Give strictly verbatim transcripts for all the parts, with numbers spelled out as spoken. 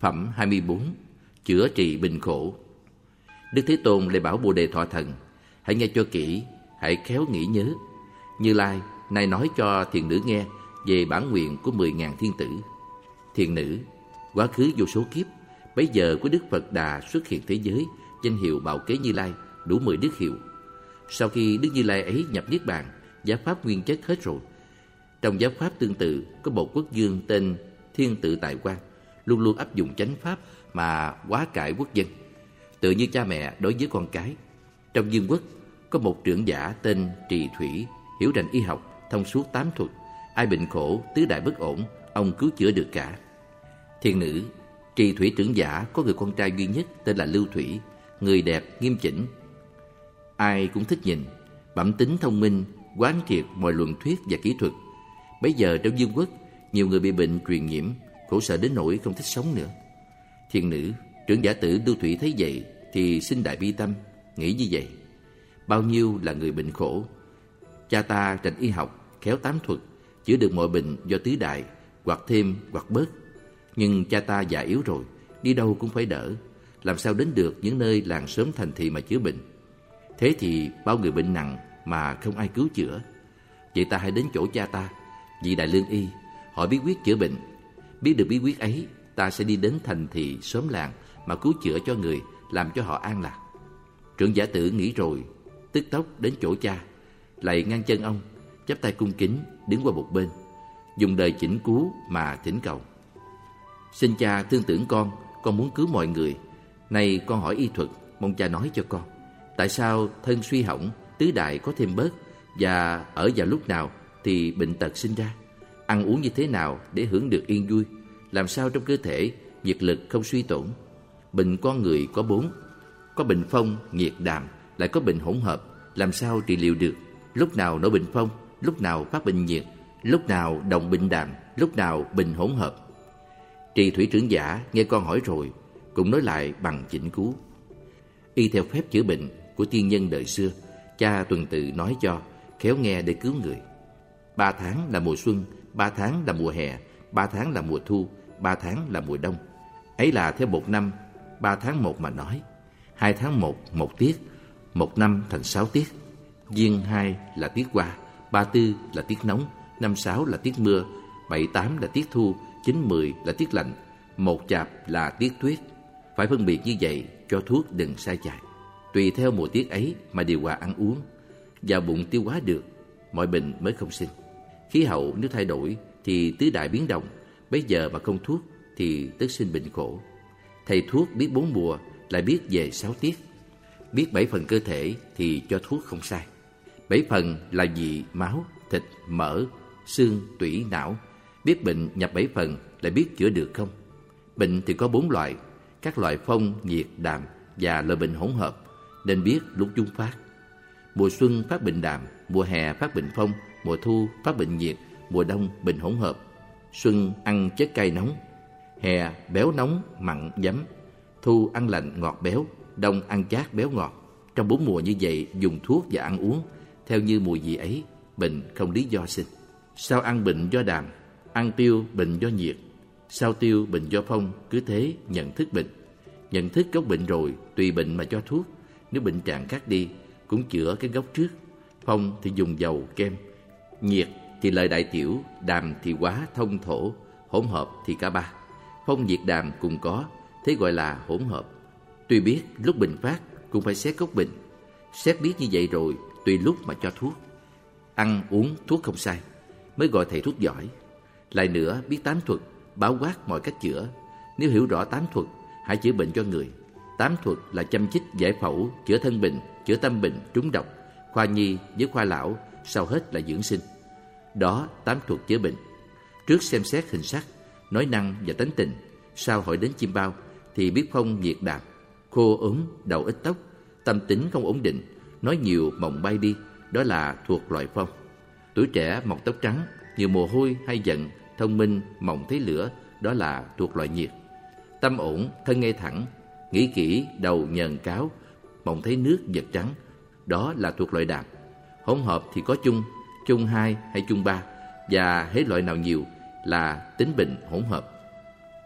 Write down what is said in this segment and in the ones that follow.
Phẩm hai mươi bốn. Chữa trị bệnh khổ. Đức Thế Tôn lại bảo Bồ Đề Thọ Thần: hãy nghe cho kỹ, hãy khéo nghĩ nhớ. Như Lai nay nói cho thiền nữ nghe về bản nguyện của mười ngàn thiên tử. Thiền nữ, quá khứ vô số kiếp, bấy giờ của Đức Phật Đà xuất hiện thế giới, danh hiệu Bạo Kế Như Lai đủ mười đức hiệu. Sau khi Đức Như Lai ấy nhập niết bàn, giáo pháp nguyên chất hết rồi. Trong giáo pháp tương tự, có một quốc vương tên Thiên Tự Tại Quan, luôn luôn áp dụng chánh pháp mà hóa cải quốc dân, tự như cha mẹ đối với con cái. Trong vương quốc có một trưởng giả tên Trì Thủy, hiểu rành y học, thông suốt tám thuật, ai bệnh khổ, tứ đại bất ổn, ông cứu chữa được cả. Thiên nữ, Trì Thủy trưởng giả có người con trai duy nhất tên là Lưu Thủy, người đẹp nghiêm chỉnh, ai cũng thích nhìn, bẩm tính thông minh, quán triệt mọi luận thuyết và kỹ thuật. Bấy giờ trong vương quốc, nhiều người bị bệnh truyền nhiễm, khổ sở đến nỗi không thích sống nữa. Thiên nữ, trưởng giả tử Lưu Thủy thấy vậy thì sinh đại bi tâm, nghĩ như vậy: bao nhiêu là người bệnh khổ, cha ta rành y học, khéo tám thuật, chữa được mọi bệnh do tứ đại, hoặc thêm hoặc bớt. Nhưng cha ta già yếu rồi, đi đâu cũng phải đỡ, làm sao đến được những nơi làng xóm thành thị mà chữa bệnh. Thế thì bao người bệnh nặng mà không ai cứu chữa. Vậy ta hãy đến chỗ cha ta, vị đại lương y, họ bí quyết chữa bệnh. Biết được bí quyết ấy, ta sẽ đi đến thành thị xóm làng mà cứu chữa cho người, làm cho họ an lạc. Trưởng giả tử nghĩ rồi, tức tốc đến chỗ cha, lạy ngang chân ông, chắp tay cung kính đứng qua một bên, dùng lời chỉnh cứu mà thỉnh cầu: xin cha thương tưởng con, con muốn cứu mọi người. Nay con hỏi y thuật, mong cha nói cho con, tại sao thân suy hỏng, tứ đại có thêm bớt, và ở vào lúc nào thì bệnh tật sinh ra? Ăn uống như thế nào để hưởng được yên vui? Làm sao trong cơ thể nhiệt lực không suy tổn? Bệnh con người có bốn, có bệnh phong, nhiệt, đàm, lại có bệnh hỗn hợp, làm sao trị liệu được? Lúc nào nổi bệnh phong, lúc nào phát bệnh nhiệt, lúc nào đồng bệnh đàm, lúc nào bệnh hỗn hợp. Trì Thủy trưởng giả nghe con hỏi rồi, cũng nói lại bằng chỉnh cứu. Y theo phép chữa bệnh của tiên nhân đời xưa, cha tuần tự nói cho, khéo nghe để cứu người. Ba tháng là mùa xuân, ba tháng là mùa hè, ba tháng là mùa thu, ba tháng là mùa đông. Ấy là theo một năm, ba tháng một mà nói. Hai tháng một, một tiết, một năm thành sáu tiết. Giêng hai là tiết hoa, ba tư là tiết nóng, năm sáu là tiết mưa, bảy tám là tiết thu, chín mười là tiết lạnh, một chạp là tiết tuyết. Phải phân biệt như vậy cho thuốc đừng sai chạy. Tùy theo mùa tiết ấy mà điều hòa ăn uống, vào bụng tiêu hóa được, mọi bệnh mới không sinh. Khí hậu nếu thay đổi thì tứ đại biến động, bấy giờ mà không thuốc thì tức sinh bệnh khổ. Thầy thuốc biết bốn mùa, lại biết về sáu tiết, biết bảy phần cơ thể thì cho thuốc không sai. Bảy phần là vị, máu, thịt, mỡ, xương, tủy, não. Biết bệnh nhập bảy phần lại biết chữa được không? Bệnh thì có bốn loại, các loại phong, nhiệt, đàm và loại bệnh hỗn hợp, nên biết lúc chúng phát. Mùa xuân phát bệnh đàm, mùa hè phát bệnh phong, mùa thu phát bệnh nhiệt, mùa đông bệnh hỗn hợp. Xuân ăn chất cay nóng, hè béo nóng mặn giấm, thu ăn lạnh ngọt béo, đông ăn chát béo ngọt. Trong bốn mùa như vậy dùng thuốc và ăn uống theo như mùa gì ấy, bệnh không lý do sinh. Sao ăn bệnh do đàm, ăn tiêu bệnh do nhiệt, sao tiêu bệnh do phong, cứ thế nhận thức bệnh. Nhận thức gốc bệnh rồi, tùy bệnh mà cho thuốc. Nếu bệnh trạng khác đi, cũng chữa cái gốc trước. Phong thì dùng dầu kem, nhiệt thì lợi đại tiểu, đàm thì hóa thông thổ, hỗn hợp thì cả ba. Phong nhiệt đàm cùng có, thế gọi là hỗn hợp. Tuy biết lúc bệnh phát cũng phải xét gốc bệnh. Xét biết như vậy rồi, tùy lúc mà cho thuốc. Ăn uống thuốc không sai, mới gọi thầy thuốc giỏi. Lại nữa biết tám thuật, bao quát mọi cách chữa. Nếu hiểu rõ tám thuật, hãy chữa bệnh cho người. Tám thuật là châm chích, giải phẫu, chữa thân bệnh, chữa tâm bệnh, trúng độc, khoa nhi với khoa lão, sau hết là dưỡng sinh. Đó tám thuật chữa bệnh. Trước xem xét hình sắc, nói năng và tánh tình, sau hỏi đến chim bao thì biết phong nhiệt đàm. Khô ốm, đầu ít tóc, tâm tính không ổn định, nói nhiều mộng bay đi, đó là thuộc loại phong. Tuổi trẻ mọc tóc trắng, nhiều mồ hôi hay giận, thông minh mộng thấy lửa, đó là thuộc loại nhiệt. Tâm ổn, thân ngay thẳng, nghĩ kỹ, đầu nhờn cáo, mộng thấy nước vật trắng, đó là thuộc loại đàm. Hỗn hợp thì có chung, chung hai hay chung ba, và hễ loại nào nhiều là tính bệnh hỗn hợp.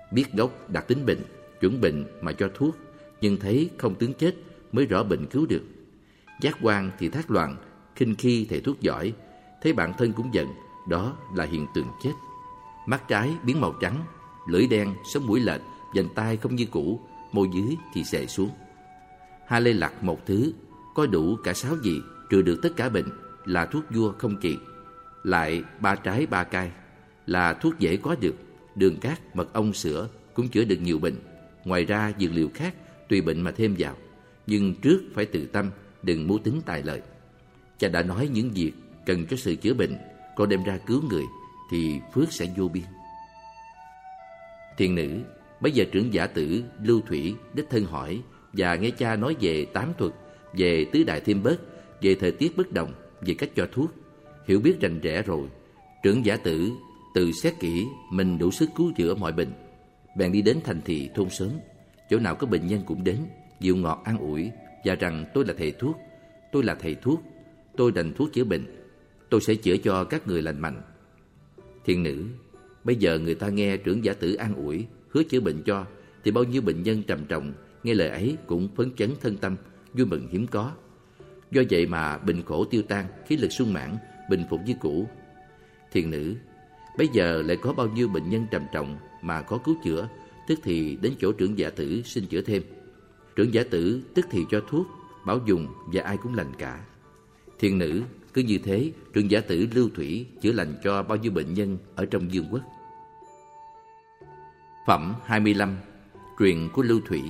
Biết gốc đặc tính bệnh, chuẩn bệnh mà cho thuốc, nhưng thấy không tướng chết mới rõ bệnh cứu được. Giác quan thì thác loạn, khinh khi thầy thuốc giỏi, thấy bản thân cũng giận, đó là hiện tượng chết. Mắt trái biến màu trắng, lưỡi đen, sống mũi lệch, vành tai không như cũ, môi dưới thì xệ xuống. Ha lê lặc một thứ, có đủ cả sáu vị, trừ được tất cả bệnh, là thuốc vua không kỳ. Lại ba trái ba cay, là thuốc dễ có được. Đường cát, mật ong, sữa cũng chữa được nhiều bệnh. Ngoài ra dược liệu khác tùy bệnh mà thêm vào, nhưng trước phải tự tâm, đừng mưu tính tài lợi. Cha đã nói những việc cần cho sự chữa bệnh, con đem ra cứu người thì phước sẽ vô biên. Thiền nữ, bây giờ trưởng giả tử Lưu Thủy đích thân hỏi và nghe cha nói về tám thuật, về tứ đại thêm bớt, về thời tiết bất đồng, về cách cho thuốc. Hiểu biết rành rẽ rồi, trưởng giả tử tự xét kỹ mình đủ sức cứu chữa mọi bệnh. Bèn đi đến thành thị thôn xóm, chỗ nào có bệnh nhân cũng đến, dịu ngọt an ủi và rằng tôi là thầy thuốc, tôi là thầy thuốc, tôi đành thuốc chữa bệnh, tôi sẽ chữa cho các người lành mạnh. Thiền nữ, bây giờ người ta nghe trưởng giả tử an ủi, hứa chữa bệnh cho, thì bao nhiêu bệnh nhân trầm trọng nghe lời ấy cũng phấn chấn thân tâm, vui mừng hiếm có. Do vậy mà bệnh khổ tiêu tan, khí lực sung mãn, bình phục như cũ. Thiền nữ, bây giờ lại có bao nhiêu bệnh nhân trầm trọng mà có cứu chữa, tức thì đến chỗ trưởng giả tử xin chữa thêm. Trưởng giả tử tức thì cho thuốc, bảo dùng và ai cũng lành cả. Thiền nữ, cứ như thế, trưởng giả tử Lưu Thủy chữa lành cho bao nhiêu bệnh nhân ở trong vương quốc. Phẩm hai mươi lăm. Truyền của Lưu Thủy.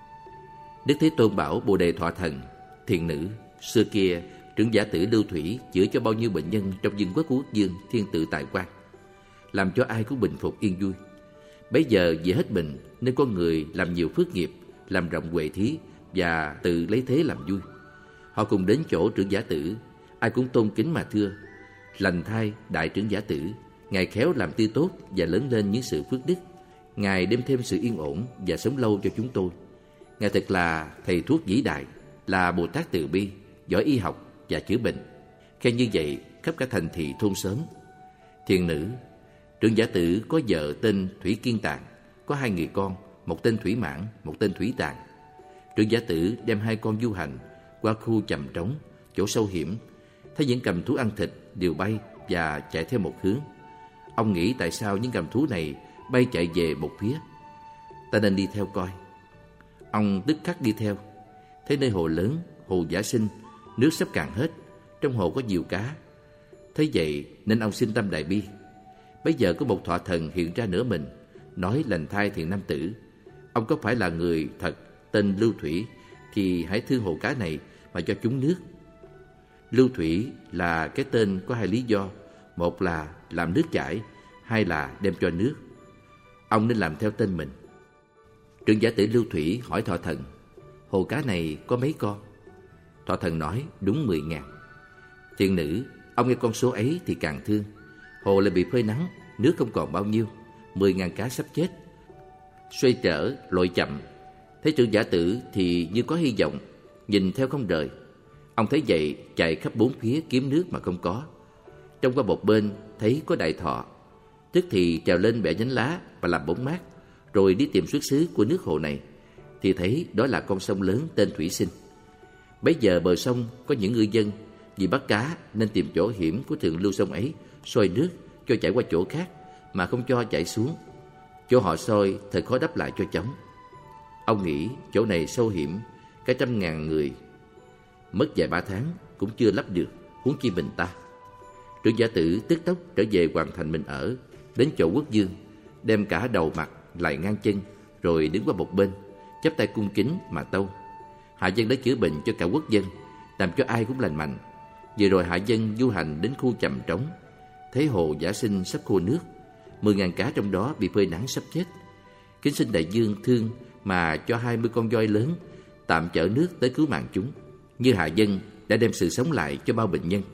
Đức Thế Tôn bảo Bồ Đề Thọ Thần: Thiền nữ, xưa kia trưởng giả tử Lưu Thủy chữa cho bao nhiêu bệnh nhân trong vương quốc của Quốc Dương Thiên Tự Tại Quan, làm cho ai cũng bình phục yên vui. Bấy giờ vì hết bệnh nên con người làm nhiều phước nghiệp, làm rộng huệ thí và tự lấy thế làm vui. Họ cùng đến chỗ trưởng giả tử, ai cũng tôn kính mà thưa: Lành thay đại trưởng giả tử, ngài khéo làm tươi tốt và lớn lên những sự phước đức. Ngài đem thêm sự yên ổn và sống lâu cho chúng tôi. Ngài thật là thầy thuốc vĩ đại, là Bồ Tát từ bi, giỏi y học và chữa bệnh. Khen như vậy khắp cả thành thị thôn xóm. Thiền nữ, trưởng giả tử có vợ tên Thủy Kiên Tạng, có hai người con, một tên Thủy Mãn, một tên Thủy Tạng. Trưởng giả tử đem hai con du hành qua khu chầm trống, chỗ sâu hiểm, thấy những cầm thú ăn thịt đều bay và chạy theo một hướng. Ông nghĩ tại sao những cầm thú này bay chạy về một phía, ta nên đi theo coi. Ông tức khắc đi theo, thấy nơi hồ lớn, hồ Giả Sinh, nước sắp cạn hết, trong hồ có nhiều cá. Thấy vậy nên ông sinh tâm đại bi. Bây giờ có một thọ thần hiện ra nửa mình, nói: Lành thay thiện nam tử, ông có phải là người thật tên Lưu Thủy thì hãy thương hồ cá này mà cho chúng nước. Lưu Thủy là cái tên có hai lý do: một là làm nước chảy, hai là đem cho nước. Ông nên làm theo tên mình. Trưởng giả tử Lưu Thủy hỏi thọ thần: Hồ cá này có mấy con? Thọ thần nói: Đúng mười ngàn. Thiện nữ, ông nghe con số ấy thì càng thương. Hồ lại bị phơi nắng, nước không còn bao nhiêu, mười ngàn cá sắp chết. Xoay trở lội chậm, thấy trưởng giả tử thì như có hy vọng, nhìn theo không rời. Ông thấy vậy chạy khắp bốn phía kiếm nước mà không có. Trong qua một bên thấy có đại thọ, tức thì trèo lên bẻ nhánh lá và làm bóng mát, rồi đi tìm xuất xứ của nước hồ này, thì thấy đó là con sông lớn tên Thủy Sinh. Bấy giờ bờ sông có những ngư dân vì bắt cá nên tìm chỗ hiểm của thượng lưu sông ấy, soi nước cho chảy qua chỗ khác mà không cho chảy xuống. Chỗ họ soi thật khó đắp lại cho chóng. Ông nghĩ chỗ này sâu hiểm, cả trăm ngàn người mất vài ba tháng cũng chưa lấp được, huống chi mình ta. Trưởng giả tử tức tốc trở về hoàn thành mình ở, đến chỗ Quốc Dương, đem cả đầu mặt lại ngang chân, rồi đứng qua một bên, chắp tay cung kính mà tâu: Hạ dân đã chữa bệnh cho cả quốc dân, làm cho ai cũng lành mạnh. Vừa rồi hạ dân du hành đến khu chầm trống, thấy hồ Giả Sinh sắp khô nước, mười ngàn cá trong đó bị phơi nắng sắp chết. Kính xin đại dương thương mà cho hai mươi con voi lớn tạm chở nước tới cứu mạng chúng, như hạ dân đã đem sự sống lại cho bao bệnh nhân.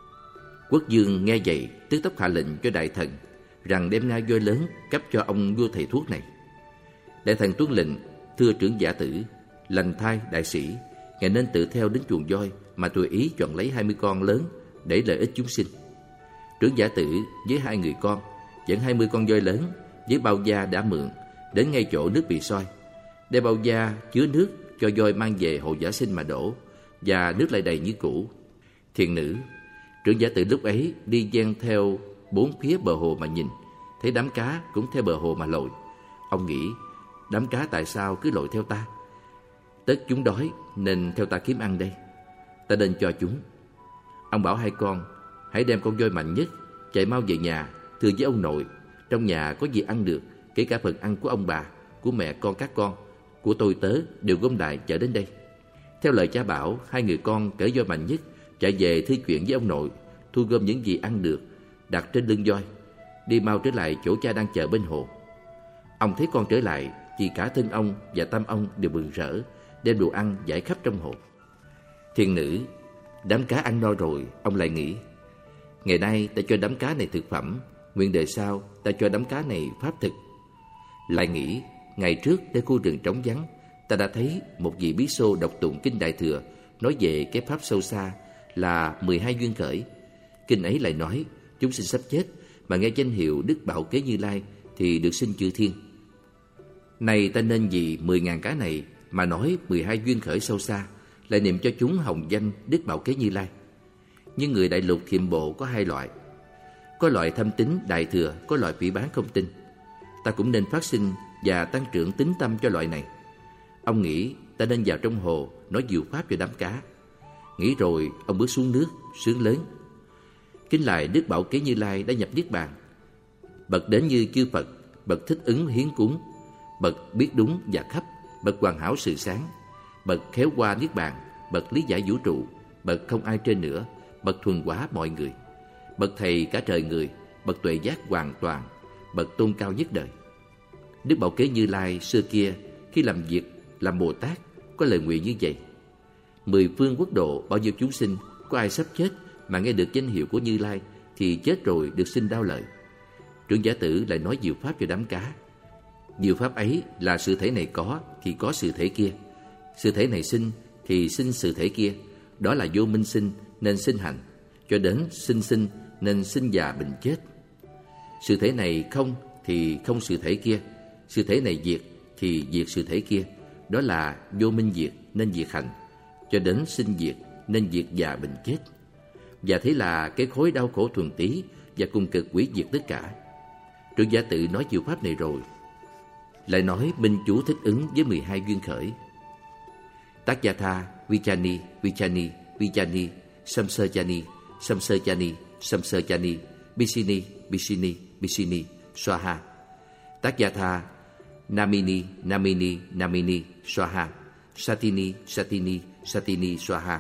Quốc Dương nghe vậy tức tốc hạ lệnh cho đại thần rằng đem ngai voi lớn cấp cho ông vua thầy thuốc này. Đại thần tuân lệnh: Thưa trưởng giả tử, lành thay đại sĩ, ngài nên tự theo đến chuồng voi mà tùy ý chọn lấy hai mươi con lớn để lợi ích chúng sinh. Trưởng giả tử với hai người con dẫn hai mươi con voi lớn với bao da đã mượn, đến ngay chỗ nước bị soi, đem bao da chứa nước cho voi mang về hồ Giả Sinh mà đổ, và nước lại đầy như cũ. Thiền nữ, trưởng giả tự lúc ấy đi dang theo bốn phía bờ hồ mà nhìn, thấy đám cá cũng theo bờ hồ mà lội. Ông nghĩ, đám cá tại sao cứ lội theo ta? Tất chúng đói nên theo ta kiếm ăn đây. Ta nên cho chúng. Ông bảo hai con, hãy đem con voi mạnh nhất chạy mau về nhà, thưa với ông nội, trong nhà có gì ăn được, kể cả phần ăn của ông bà, của mẹ con các con, của tôi tớ đều gom lại chở đến đây. Theo lời cha bảo, hai người con cởi voi mạnh nhất chạy về thư chuyện với ông nội, thu gom những gì ăn được, đặt trên lưng voi, đi mau trở lại chỗ cha đang chờ bên hồ. Ông thấy con trở lại thì cả thân ông và tâm ông đều mừng rỡ, đem đồ ăn giải khắp trong hồ. Thiền nữ, đám cá ăn no rồi, ông lại nghĩ, ngày nay ta cho đám cá này thực phẩm, nguyện đời sau ta cho đám cá này pháp thực. Lại nghĩ, ngày trước nơi khu rừng trống vắng, ta đã thấy một vị bí xô đọc tụng kinh Đại Thừa, nói về cái pháp sâu xa là mười hai duyên khởi. Kinh ấy lại nói, chúng sinh sắp chết mà nghe danh hiệu Đức Bảo Kế Như Lai thì được sinh chư thiên. Này ta nên vì mười ngàn cá này mà nói mười hai duyên khởi sâu xa, lại niệm cho chúng hồng danh Đức Bảo Kế Như Lai. Nhưng người đại lục thiệm bộ có hai loại, có loại thâm tín Đại Thừa, có loại phỉ báng không tin. Ta cũng nên phát sinh và tăng trưởng tín tâm cho loại này. Ông nghĩ ta nên vào trong hồ nói diệu pháp cho đám cá. Nghĩ rồi ông bước xuống nước, sướng lớn, kính lại Đức Bảo Kế Như Lai đã nhập niết bàn. Bậc đến như chư Phật, bậc thích ứng hiến cúng, bậc biết đúng và khắp, bậc hoàn hảo sự sáng, bậc khéo qua niết bàn, bậc lý giải vũ trụ, bậc không ai trên nữa, bậc thuần hóa mọi người, bậc thầy cả trời người, bậc tuệ giác hoàn toàn, bậc tôn cao nhất đời. Đức Bảo Kế Như Lai xưa kia khi làm việc làm Bồ Tát có lời nguyện như vậy: mười phương quốc độ bao nhiêu chúng sinh, có ai sắp chết mà nghe được danh hiệu của Như Lai thì chết rồi được sinh đao lợi. Trưởng giả tử lại nói diệu pháp cho đám cá. Diệu pháp ấy là sự thể này có thì có sự thể kia, sự thể này sinh thì sinh sự thể kia. Đó là vô minh sinh nên sinh hành, cho đến sinh sinh nên sinh già bệnh chết. Sự thể này không thì không sự thể kia, sự thể này diệt thì diệt sự thể kia. Đó là vô minh diệt nên diệt hành, cho đến sinh diệt nên diệt già bệnh chết. Và thế là cái khối đau khổ thuần tí và cùng cực hủy diệt tất cả. Trưởng giả tự nói diệu pháp này rồi, lại nói minh chú thích ứng với mười hai duyên khởi: Tác Gia Tha, Vichani, Vichani, Vichani, Samsajani, Samsajani, Samsajani, Bisini, Bisini, Bisini, Swaha. Tác Gia Tha, Namini, Namini, Namini, Swaha. Satini, Satini, Satini, Swaha.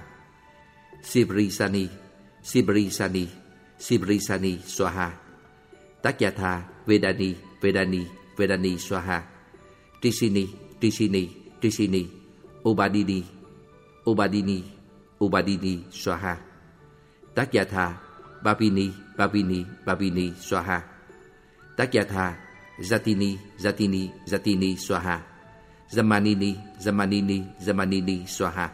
Sibrisani, Sibrisani, Sibrisani, Swaha. Tác Gia Tha, Vedani, Vedani, Vedani, Swaha. Trisini, Trisini, Trisini, Ubadini, Ubadini, Ubadini, Swaha. Tác Gia Tha, Bhavini, Bhavini, Bhavini, Swaha. Tác Gia Tha, Zatini, Zatini, Zatini, Swaha. Zamanini, Zamanini, Zamanini, Swaha.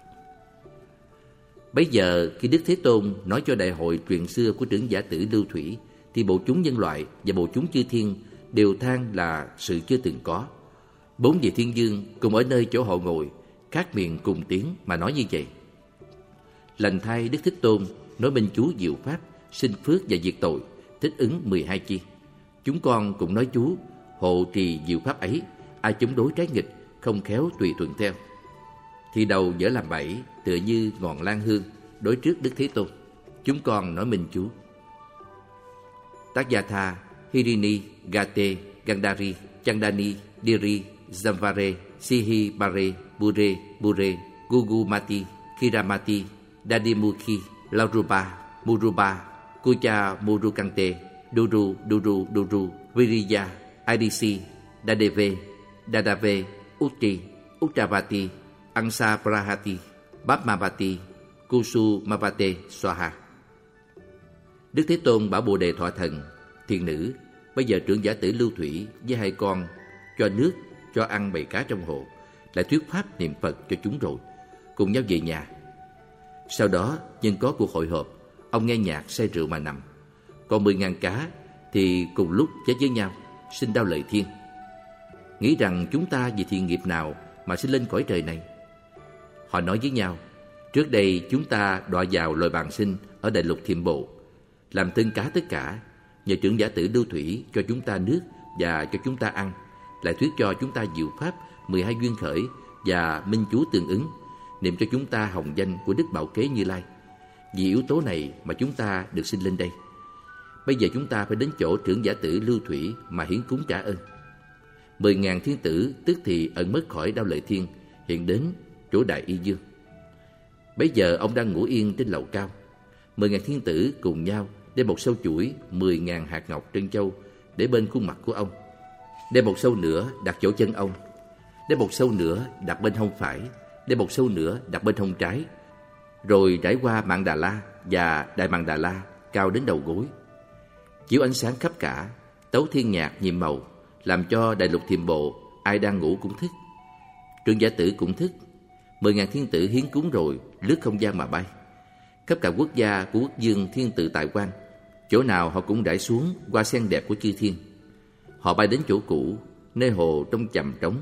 Bấy giờ khi Đức Thế Tôn nói cho đại hội chuyện xưa của trưởng giả tử Lưu Thủy, thì bộ chúng nhân loại và bộ chúng chư thiên đều than là sự chưa từng có. Bốn vị thiên dương cùng ở nơi chỗ họ ngồi, khác miệng cùng tiếng mà nói như vậy: Lành thay Đức Thích Tôn nói minh chú diệu pháp, sinh phước và diệt tội, thích ứng mười hai chi. Chúng con cũng nói chú hộ trì diệu pháp ấy, ai chống đối trái nghịch, không khéo tùy thuận theo, thì đầu dở làm bẫy, tựa như ngọn lan hương đối trước Đức Thế Tôn. Chúng con nói minh chú: Tác Gia Tha, Hirini, Gate, Gandhari, Chandani, Diri, Zamvare, Sihi, Bare, Bure, Bure, Gugumati, Kiramati, Dadimukhi, Lauruba, Muruba, Kucha, Murukante, Duru, Duru, Duru, Viriya, Idisi, Dadeve, Dadave, Utti, Uttavati, Ansa Prahati, Bapmavati, Kusu Mavate, Swaha. Đức Thế Tôn bảo Bồ Đề Thọ Thần: Thiền nữ, bây giờ trưởng giả tử Lưu Thủy với hai con cho nước, cho ăn bầy cá trong hồ, lại thuyết pháp niệm Phật cho chúng rồi, cùng nhau về nhà. Sau đó nhân có cuộc hội họp, ông nghe nhạc say rượu mà nằm. Còn mười ngàn cá thì cùng lúc chết với nhau, sinh đau lợi thiên. nghĩ rằng chúng ta vì thiện nghiệp nào mà sinh lên cõi trời này. Họ nói với nhau, trước đây chúng ta đọa vào loài bàng sinh ở đại lục Thiểm Bộ, làm tên cá tất cả, nhờ trưởng giả tử Lưu Thủy cho chúng ta nước và cho chúng ta ăn, lại thuyết cho chúng ta diệu pháp mười hai duyên khởi và minh chú tương ứng, niệm cho chúng ta hồng danh của Đức Bảo Kế Như Lai. Vì yếu tố này mà chúng ta được sinh lên đây. Bây giờ chúng ta phải đến chỗ trưởng giả tử Lưu Thủy mà hiến cúng trả ơn. Mười ngàn thiên tử tức thì ẩn mất khỏi Đao Lợi Thiên, hiện đến chỗ Đại Y Dương. Bây giờ ông đang ngủ yên trên lầu cao. Mười ngàn thiên tử cùng nhau đem một sâu chuỗi mười ngàn hạt ngọc trân châu để bên khuôn mặt của ông, đem một sâu nữa đặt chỗ chân ông, đem một sâu nữa đặt bên hông phải, đem một sâu nữa đặt bên hông trái, rồi trải qua Mạn Đà La và Đại Mạn Đà La cao đến đầu gối, chiếu ánh sáng khắp cả, tấu thiên nhạc nhiệm màu, làm cho đại lục Thiểm Bộ ai đang ngủ cũng thức. Trưởng giả tử cũng thức. Mười ngàn thiên tử hiến cúng rồi lướt không gian mà bay khắp cả quốc gia của quốc dương thiên tự tại quan, chỗ nào họ cũng rải xuống hoa sen đẹp của chư thiên. Họ bay đến chỗ cũ, nơi hồ trong chầm trống,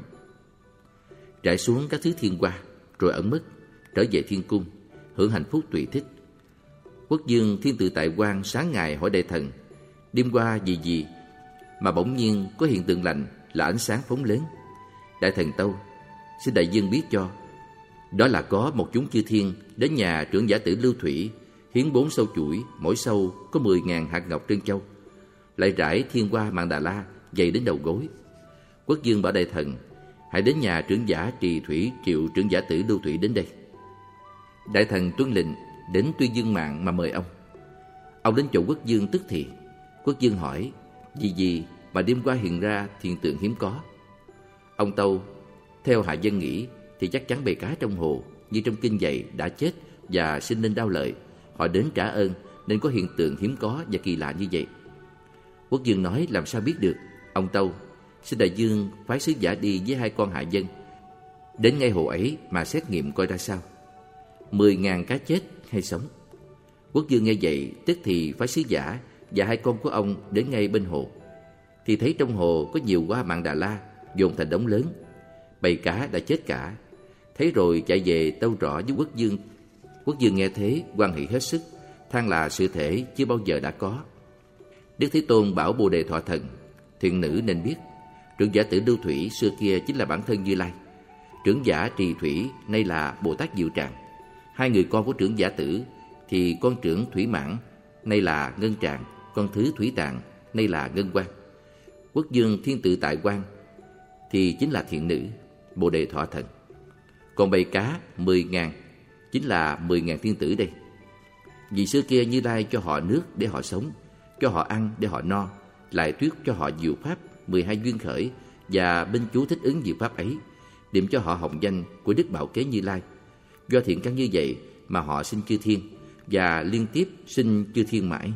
rải xuống các thứ thiên hoa, rồi ẩn mất, trở về thiên cung, hưởng hạnh phúc tùy thích. Quốc dương thiên tự tại quan sáng ngày hỏi đại thần, đêm qua vì gì mà bỗng nhiên có hiện tượng lành là ánh sáng phóng lớn? Đại thần tâu, xin đại dương biết cho. Đó là có một chúng chư thiên đến nhà trưởng giả tử Lưu Thủy, hiến bốn sâu chuỗi, mỗi sâu có mười ngàn hạt ngọc trân châu, lại rải thiên hoa Mạn Đà La dày đến đầu gối. Quốc dương bảo đại thần, hãy đến nhà trưởng giả Trì Thủy triệu trưởng giả tử Lưu Thủy đến đây. Đại thần tuân lệnh, đến Tuyên Dương Mạng mà mời ông. Ông đến chỗ quốc dương tức thì. Quốc dương hỏi, vì gì mà đêm qua hiện ra hiện tượng hiếm có? Ông tâu, theo hạ dân nghĩ thì chắc chắn bầy cá trong hồ như trong kinh dạy đã chết và sinh lên Đao Lợi. Họ đến trả ơn nên có hiện tượng hiếm có và kỳ lạ như vậy. Quốc dương nói, làm sao biết được? Ông tâu, xin đại dương phái sứ giả đi với hai con hạ dân, đến ngay hồ ấy mà xét nghiệm coi ra sao, mười ngàn cá chết hay sống. Quốc dương nghe vậy tức thì phái sứ giả và hai con của ông đến ngay bên hồ, thì thấy trong hồ có nhiều hoa Mạn Đà La dồn thành đống lớn, bầy cá đã chết cả. Thấy rồi chạy về tâu rõ với quốc dương. Quốc dương nghe thế hoan hỷ hết sức, than là sự thể chưa bao giờ đã có. Đức Thế Tôn bảo Bồ Đề Thọ Thần, thiện nữ nên biết, trưởng giả tử Lưu Thủy xưa kia chính là bản thân Như Lai, trưởng giả Trì Thủy nay là Bồ Tát Diệu Tràng. Hai người con của trưởng giả tử thì con trưởng Thủy Mãn nay là Ngân Tràng, con thứ Thủy Tạng nay là Ngân Quang. Quốc dương thiên tự tại quan thì chính là thiện nữ Bồ Đề Thọ Thần. Còn bầy cá mười ngàn chính là mười ngàn thiên tử đây. Vì xưa kia Như Lai cho họ nước để họ sống, cho họ ăn để họ no, lại thuyết cho họ diệu pháp mười hai duyên khởi và binh chú thích ứng diệu pháp ấy, điểm cho họ hồng danh của Đức Bảo Kế Như Lai. Do thiện căn như vậy mà họ sinh chư thiên và liên tiếp sinh chư thiên mãi.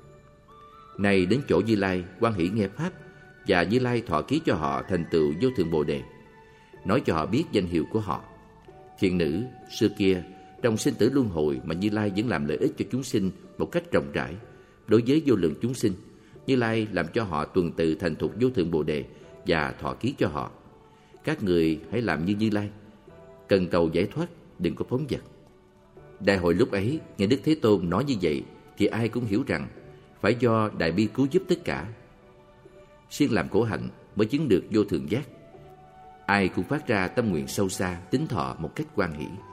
Này đến chỗ Như Lai hoan hỷ nghe pháp, và Như Lai thọ ký cho họ thành tựu vô thượng Bồ Đề, nói cho họ biết danh hiệu của họ. Thiện nữ xưa kia trong sinh tử luân hồi mà Như Lai vẫn làm lợi ích cho chúng sinh một cách rộng rãi. Đối với vô lượng chúng sinh, Như Lai làm cho họ tuần tự thành thục vô thượng Bồ Đề và thọ ký cho họ. Các người hãy làm như Như Lai, cần cầu giải thoát, đừng có phóng dật. Đại hội lúc ấy nghe Đức Thế Tôn nói như vậy thì ai cũng hiểu rằng phải do đại bi cứu giúp tất cả. Siêng làm khổ hạnh mới chứng được vô thượng giác. Ai cũng phát ra tâm nguyện sâu xa, tín thọ một cách hoan hỷ.